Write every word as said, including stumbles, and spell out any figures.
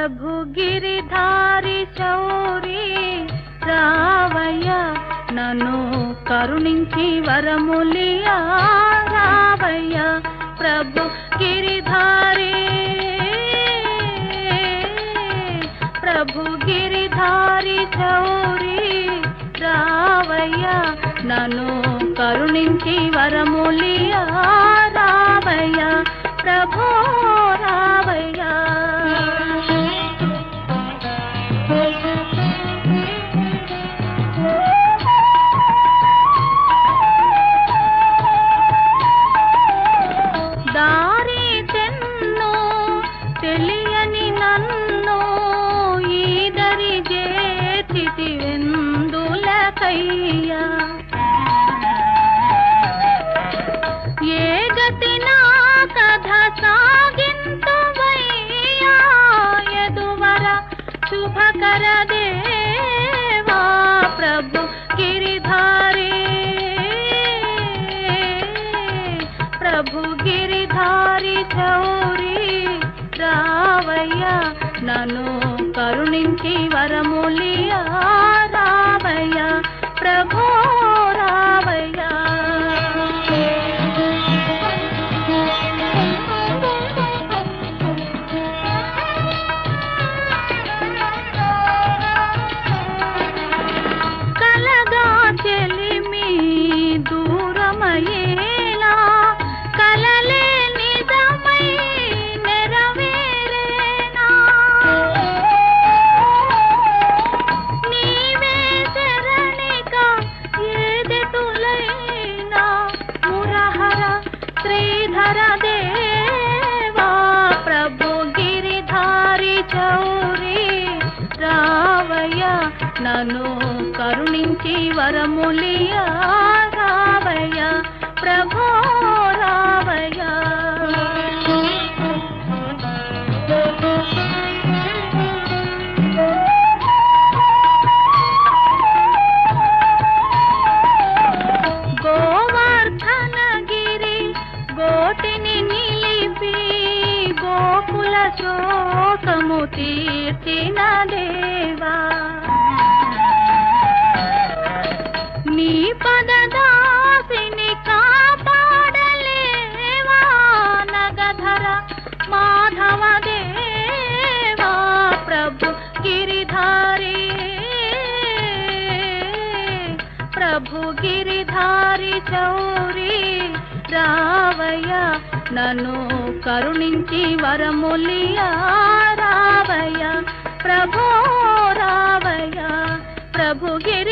ప్రభు గిరిధారి చౌరి రావయ్య నన్ను కరుణించి వరములియా రావయ్య ప్రభు గిరిధారి ప్రభు గిరిధారి చౌరి రావయ్య నన్ను కరుణించి వరములియా రావయ్య ప్రభు రావయ్య దారి తెన్ను తెలియని నన్ను ఈదరి చేతి వెందులకయ్యా ఏ గతి నా కథ సాగింతువయ్యా యదువర శుభకర దేవా ప్రభు గిరిధారి ప్రభు గిరిధారి చౌరి రావయ్య నన్ను కరుణించి వరములియా రావయ్య ప్రభు రావయ్య కలగా చెలిమి దూరమయేలా కలలే నిజమై నెరవేరేనా నీవే శరణిక ఏదెటులైనా మురహర శ్రీధర దేవా ప్రభు గిరిధారి చౌరి రావయ్య నన్ను కరుణించి వరములియా రావయ్య ప్రభు రావయ్య గోవర్ధనగిరి గోటిని నిలిపి గోకుల శోకము తీర్చిన దేవా నీ పదదాసిని కాపాడలేవా నగధర మాధవ దేవా ప్రభు గిరిధారి ప్రభు గిరిధారి చౌరి రావయ్య నన్ను కరుణించి వరములియా రావయ్య ప్రభు రావయ్య ప్రభు గిరి